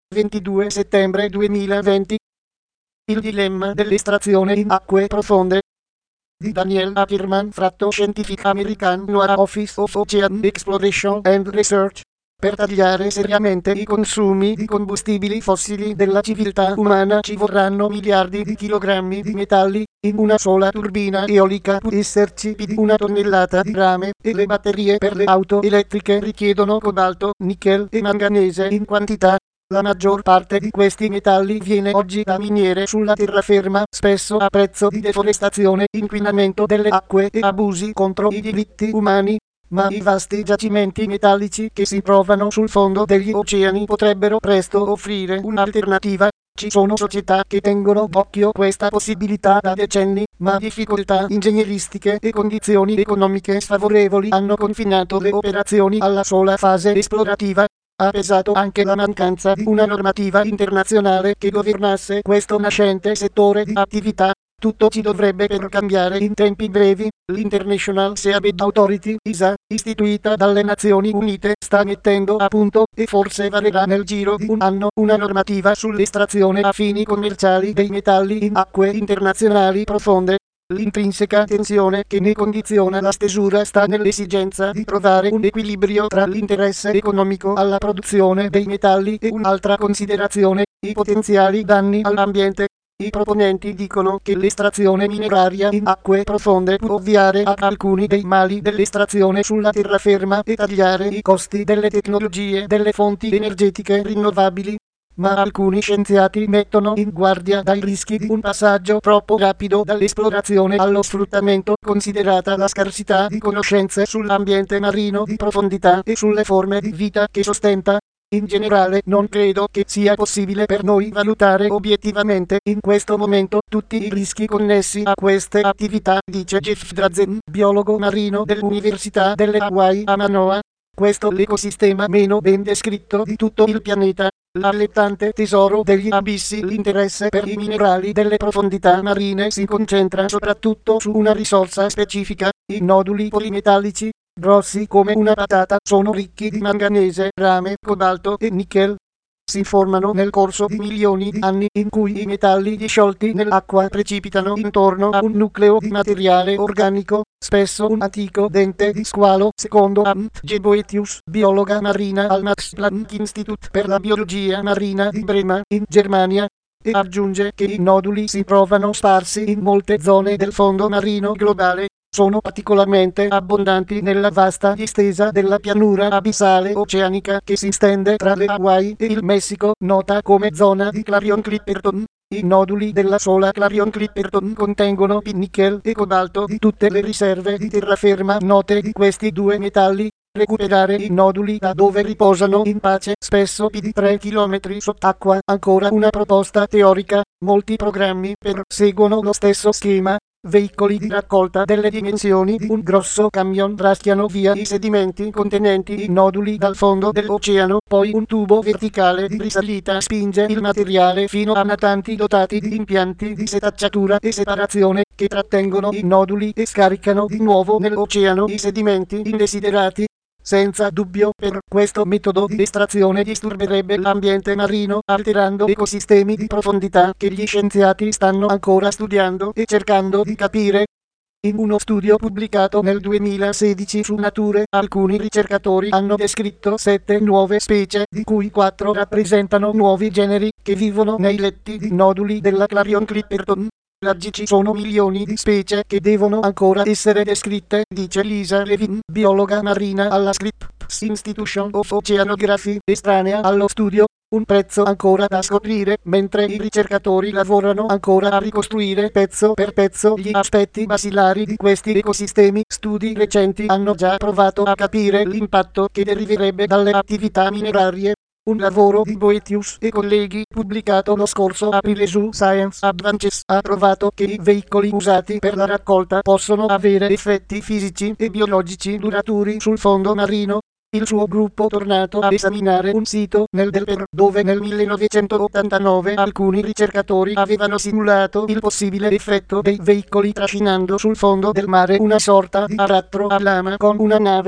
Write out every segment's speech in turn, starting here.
22 settembre 2020. Il dilemma dell'estrazione in acque profonde di Daniel Ackerman, fratto Scientific American Noir Office of Ocean Exploration and Research. Per tagliare seriamente i consumi di combustibili fossili della civiltà umana ci vorranno miliardi di chilogrammi di metalli. In una sola turbina eolica può esserci più di 1 tonnellata di rame, e le batterie per le auto elettriche richiedono cobalto, nickel e manganese in quantità. La maggior parte di questi metalli viene oggi da miniere sulla terraferma, spesso a prezzo di deforestazione, inquinamento delle acque e abusi contro i diritti umani. Ma i vasti giacimenti metallici che si trovano sul fondo degli oceani potrebbero presto offrire un'alternativa. Ci sono società che tengono d'occhio questa possibilità da decenni, ma difficoltà ingegneristiche e condizioni economiche sfavorevoli hanno confinato le operazioni alla sola fase esplorativa. Ha pesato anche la mancanza di una normativa internazionale che governasse questo nascente settore di attività. Tutto ci dovrebbe per cambiare in tempi brevi. L'International Seabed Authority, ISA, istituita dalle Nazioni Unite, sta mettendo a punto, e forse varerà nel giro di un anno, una normativa sull'estrazione a fini commerciali dei metalli in acque internazionali profonde. L'intrinseca tensione che ne condiziona la stesura sta nell'esigenza di trovare un equilibrio tra l'interesse economico alla produzione dei metalli e un'altra considerazione, i potenziali danni all'ambiente. I proponenti dicono che l'estrazione mineraria in acque profonde può ovviare a alcuni dei mali dell'estrazione sulla terraferma e tagliare i costi delle tecnologie delle fonti energetiche rinnovabili. Ma alcuni scienziati mettono in guardia dai rischi di un passaggio troppo rapido dall'esplorazione allo sfruttamento, considerata la scarsità di conoscenze sull'ambiente marino di profondità e sulle forme di vita che sostenta. In generale, non credo che sia possibile per noi valutare obiettivamente in questo momento tutti i rischi connessi a queste attività, dice Jeff Drazen, biologo marino dell'Università delle Hawaii a Manoa. Questo l'ecosistema meno ben descritto di tutto il pianeta. L'allettante tesoro degli abissi. L'interesse per i minerali delle profondità marine si concentra soprattutto su una risorsa specifica, i noduli polimetallici, grossi come una patata, sono ricchi di manganese, rame, cobalto e nickel. Si formano nel corso di milioni di anni in cui i metalli disciolti nell'acqua precipitano intorno a un nucleo di materiale organico, spesso un antico dente di squalo, secondo Antje Boetius, biologa marina al Max Planck Institute per la biologia marina di Brema, in Germania. E aggiunge che i noduli si trovano sparsi in molte zone del fondo marino globale. Sono particolarmente abbondanti nella vasta distesa della pianura abissale oceanica che si stende tra le Hawaii e il Messico, nota come zona di Clarion-Clipperton. I noduli della sola Clarion-Clipperton contengono nickel e cobalto di tutte le riserve di terraferma note di questi due metalli. Recuperare i noduli da dove riposano in pace, spesso più di 3 km sott'acqua, ancora una proposta teorica. Molti programmi perseguono lo stesso schema. Veicoli di raccolta delle dimensioni di un grosso camion raschiano via i sedimenti contenenti i noduli dal fondo dell'oceano, poi un tubo verticale di risalita spinge il materiale fino a natanti dotati di impianti di setacciatura e separazione, che trattengono i noduli e scaricano di nuovo nell'oceano i sedimenti indesiderati. Senza dubbio, per questo metodo di estrazione disturberebbe l'ambiente marino, alterando ecosistemi di profondità che gli scienziati stanno ancora studiando e cercando di capire. In uno studio pubblicato nel 2016 su Nature, alcuni ricercatori hanno descritto 7 nuove specie, di cui 4 rappresentano nuovi generi, che vivono nei letti di noduli della Clarion-Clipperton. Oggi ci sono milioni di specie che devono ancora essere descritte, dice Lisa Levin, biologa marina alla Scripps Institution of Oceanography, estranea allo studio. Un prezzo ancora da scoprire, mentre i ricercatori lavorano ancora a ricostruire pezzo per pezzo gli aspetti basilari di questi ecosistemi. Studi recenti hanno già provato a capire l'impatto che deriverebbe dalle attività minerarie. Un lavoro di Boetius e colleghi, pubblicato lo scorso aprile su Science Advances, ha trovato che i veicoli usati per la raccolta possono avere effetti fisici e biologici duraturi sul fondo marino. Il suo gruppo è tornato a esaminare un sito nel Delaware, dove nel 1989 alcuni ricercatori avevano simulato il possibile effetto dei veicoli trascinando sul fondo del mare una sorta di aratro a lama con una nave.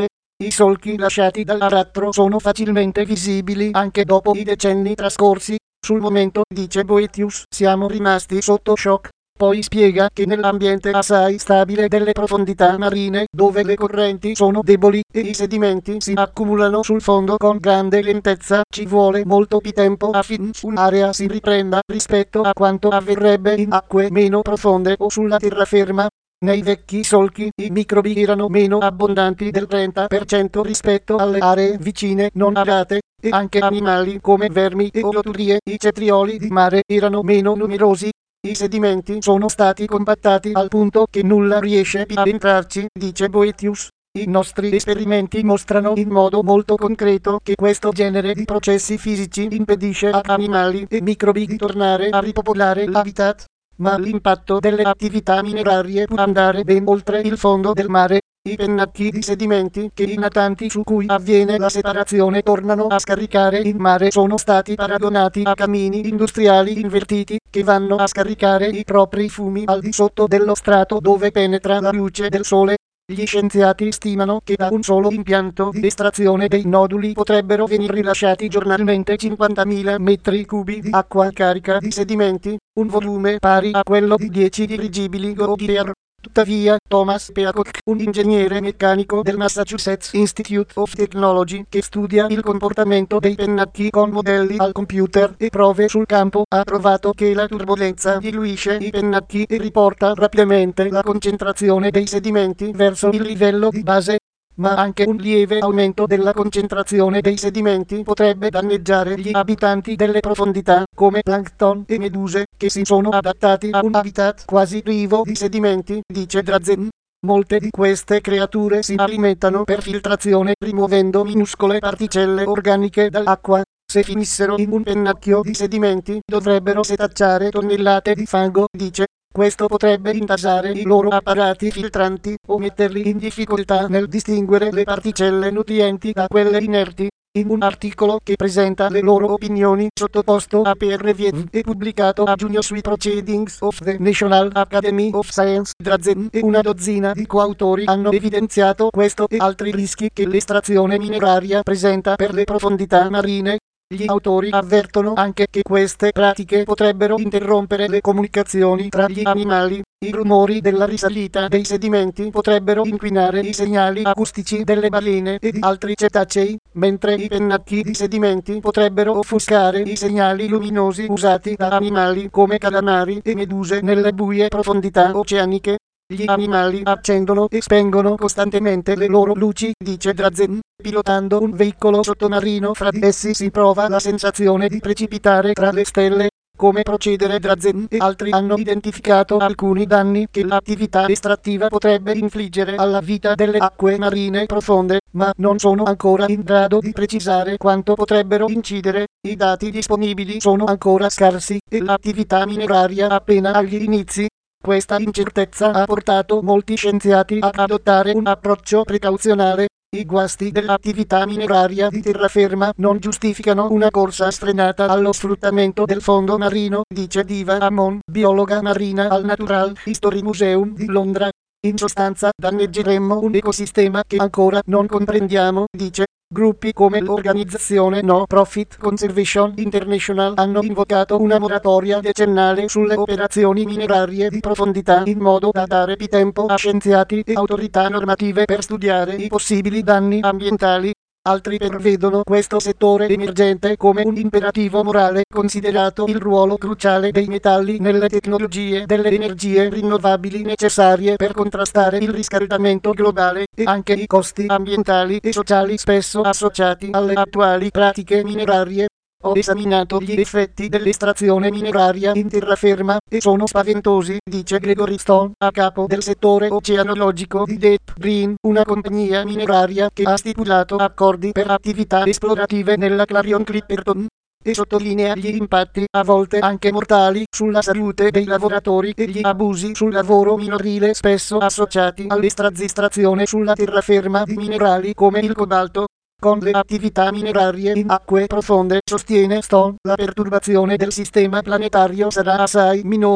I solchi lasciati dall'aratro sono facilmente visibili anche dopo i decenni trascorsi. Sul momento, dice Boetius, siamo rimasti sotto shock. Poi spiega che nell'ambiente assai stabile delle profondità marine, dove le correnti sono deboli e i sedimenti si accumulano sul fondo con grande lentezza, ci vuole molto più tempo affinché un'area si riprenda rispetto a quanto avverrebbe in acque meno profonde o sulla terraferma. Nei vecchi solchi i microbi erano meno abbondanti del 30% rispetto alle aree vicine non arate, e anche animali come vermi e oloturie, i cetrioli di mare, erano meno numerosi. I sedimenti sono stati compattati al punto che nulla riesce più ad entrarci, dice Boetius. I nostri esperimenti mostrano in modo molto concreto che questo genere di processi fisici impedisce ad animali e microbi di tornare a ripopolare l'habitat. Ma l'impatto delle attività minerarie può andare ben oltre il fondo del mare. I pennacchi di sedimenti che i natanti su cui avviene la separazione tornano a scaricare in mare sono stati paragonati a camini industriali invertiti che vanno a scaricare i propri fumi al di sotto dello strato dove penetra la luce del sole. Gli scienziati stimano che da un solo impianto di estrazione dei noduli potrebbero venire rilasciati giornalmente 50.000 metri cubi di acqua carica di sedimenti, un volume pari a quello di 10 dirigibili Goodyear. Tuttavia, Thomas Peacock, un ingegnere meccanico del Massachusetts Institute of Technology che studia il comportamento dei pennacchi con modelli al computer e prove sul campo, ha trovato che la turbolenza diluisce i pennacchi e riporta rapidamente la concentrazione dei sedimenti verso il livello di base. Ma anche un lieve aumento della concentrazione dei sedimenti potrebbe danneggiare gli abitanti delle profondità, come plankton e meduse, che si sono adattati a un habitat quasi privo di sedimenti, dice Drazen. Molte di queste creature si alimentano per filtrazione rimuovendo minuscole particelle organiche dall'acqua. Se finissero in un pennacchio di sedimenti, dovrebbero setacciare tonnellate di fango, dice. Questo potrebbe intasare i loro apparati filtranti o metterli in difficoltà nel distinguere le particelle nutrienti da quelle inerti. In un articolo che presenta le loro opinioni sottoposto a peer review e pubblicato a giugno sui Proceedings of the National Academy of Science, Drazen e una dozzina di coautori hanno evidenziato questo e altri rischi che l'estrazione mineraria presenta per le profondità marine. Gli autori avvertono anche che queste pratiche potrebbero interrompere le comunicazioni tra gli animali. I rumori della risalita dei sedimenti potrebbero inquinare i segnali acustici delle balene e di altri cetacei, mentre i pennacchi di sedimenti potrebbero offuscare i segnali luminosi usati da animali come calamari e meduse nelle buie profondità oceaniche. Gli animali accendono e spengono costantemente le loro luci, dice Drazen. Pilotando un veicolo sottomarino fra di essi si prova la sensazione di precipitare tra le stelle. Come procedere? Drazen e altri hanno identificato alcuni danni che l'attività estrattiva potrebbe infliggere alla vita delle acque marine profonde, ma non sono ancora in grado di precisare quanto potrebbero incidere. I dati disponibili sono ancora scarsi e l'attività mineraria appena agli inizi. Questa incertezza ha portato molti scienziati ad adottare un approccio precauzionale. I guasti dell'attività mineraria di terraferma non giustificano una corsa sfrenata allo sfruttamento del fondo marino, dice Diva Amon, biologa marina al Natural History Museum di Londra. In sostanza, danneggeremmo un ecosistema che ancora non comprendiamo, dice. Gruppi come l'organizzazione No Profit Conservation International hanno invocato una moratoria decennale sulle operazioni minerarie di profondità in modo da dare più tempo a scienziati e autorità normative per studiare i possibili danni ambientali. Altri prevedono questo settore emergente come un imperativo morale, considerato il ruolo cruciale dei metalli nelle tecnologie delle energie rinnovabili necessarie per contrastare il riscaldamento globale, e anche i costi ambientali e sociali spesso associati alle attuali pratiche minerarie. Ho esaminato gli effetti dell'estrazione mineraria in terraferma e sono spaventosi, dice Gregory Stone, a capo del settore oceanologico di Deep Green, una compagnia mineraria che ha stipulato accordi per attività esplorative nella Clarion Clipperton. E sottolinea gli impatti, a volte anche mortali, sulla salute dei lavoratori e gli abusi sul lavoro minorile spesso associati all'estrazione sulla terraferma di minerali come il cobalto. Con le attività minerarie in acque profonde, sostiene Stone, la perturbazione del sistema planetario sarà assai minore.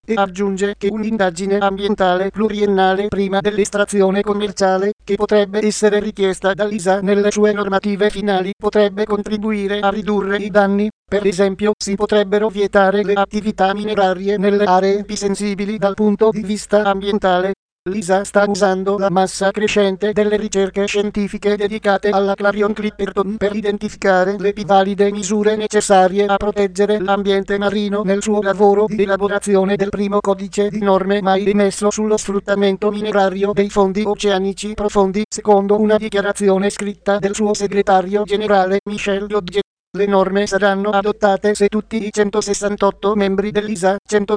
e aggiunge che un'indagine ambientale pluriennale prima dell'estrazione commerciale, che potrebbe essere richiesta dall'ISA nelle sue normative finali, potrebbe contribuire a ridurre i danni. Per esempio, si potrebbero vietare le attività minerarie nelle aree più sensibili dal punto di vista ambientale. L'ISA sta usando la massa crescente delle ricerche scientifiche dedicate alla Clarion Clipperton per identificare le più valide misure necessarie a proteggere l'ambiente marino nel suo lavoro di elaborazione del primo codice di norme mai emesso sullo sfruttamento minerario dei fondi oceanici profondi, secondo una dichiarazione scritta del suo segretario generale Michel Lodge. Le norme saranno adottate se tutti i 168 membri dell'ISA,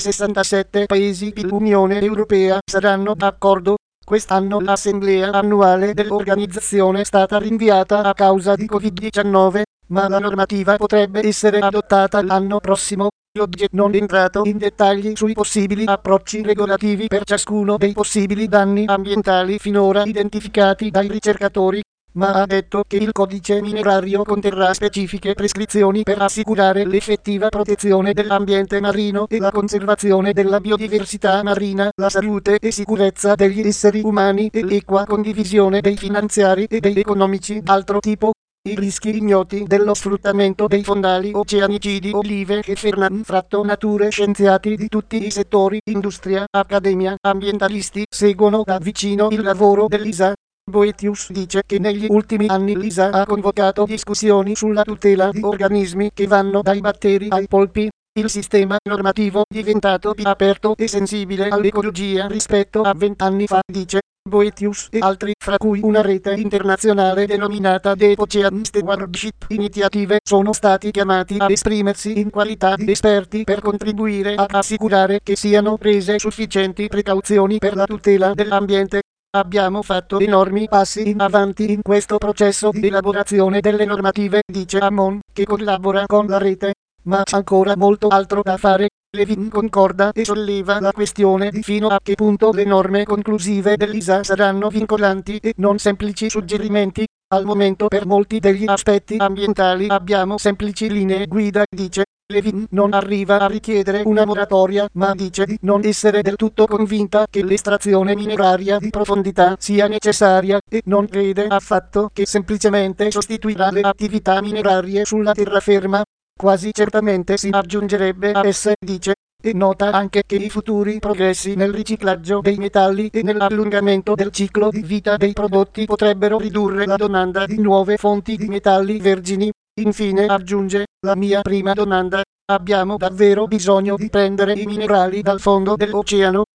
167 paesi più l'Unione Europea, saranno d'accordo. Quest'anno l'assemblea annuale dell'organizzazione è stata rinviata a causa di Covid-19, ma la normativa potrebbe essere adottata l'anno prossimo. Lodge non è entrato in dettagli sui possibili approcci regolativi per ciascuno dei possibili danni ambientali finora identificati dai ricercatori, ma ha detto che il codice minerario conterrà specifiche prescrizioni per assicurare l'effettiva protezione dell'ambiente marino e la conservazione della biodiversità marina, la salute e sicurezza degli esseri umani e l'equa condivisione dei finanziari e degli economici d'altro tipo. I rischi ignoti dello sfruttamento dei fondali oceanici di Olive e Fernand Fratto. Nature scienziati di tutti i settori, industria, accademia, ambientalisti, seguono da vicino il lavoro dell'ISA. Boetius dice che negli ultimi anni l'ISA ha convocato discussioni sulla tutela di organismi che vanno dai batteri ai polpi. Il sistema normativo è diventato più aperto e sensibile all'ecologia rispetto a 20 anni fa, dice Boetius e altri, fra cui una rete internazionale denominata The Ocean Stewardship Initiative, sono stati chiamati ad esprimersi in qualità di esperti per contribuire ad assicurare che siano prese sufficienti precauzioni per la tutela dell'ambiente. Abbiamo fatto enormi passi in avanti in questo processo di elaborazione delle normative, dice Hammond, che collabora con la rete, ma c'è ancora molto altro da fare. Levin concorda e solleva la questione di fino a che punto le norme conclusive dell'ISA saranno vincolanti e non semplici suggerimenti. Al momento per molti degli aspetti ambientali abbiamo semplici linee guida, dice Levin. Non arriva a richiedere una moratoria, ma dice di non essere del tutto convinta che l'estrazione mineraria di profondità sia necessaria e non crede affatto che semplicemente sostituirà le attività minerarie sulla terraferma. Quasi certamente si aggiungerebbe a esse, dice, e nota anche che i futuri progressi nel riciclaggio dei metalli e nell'allungamento del ciclo di vita dei prodotti potrebbero ridurre la domanda di nuove fonti di metalli vergini. Infine aggiunge, la mia prima domanda: abbiamo davvero bisogno di prendere i minerali dal fondo dell'oceano?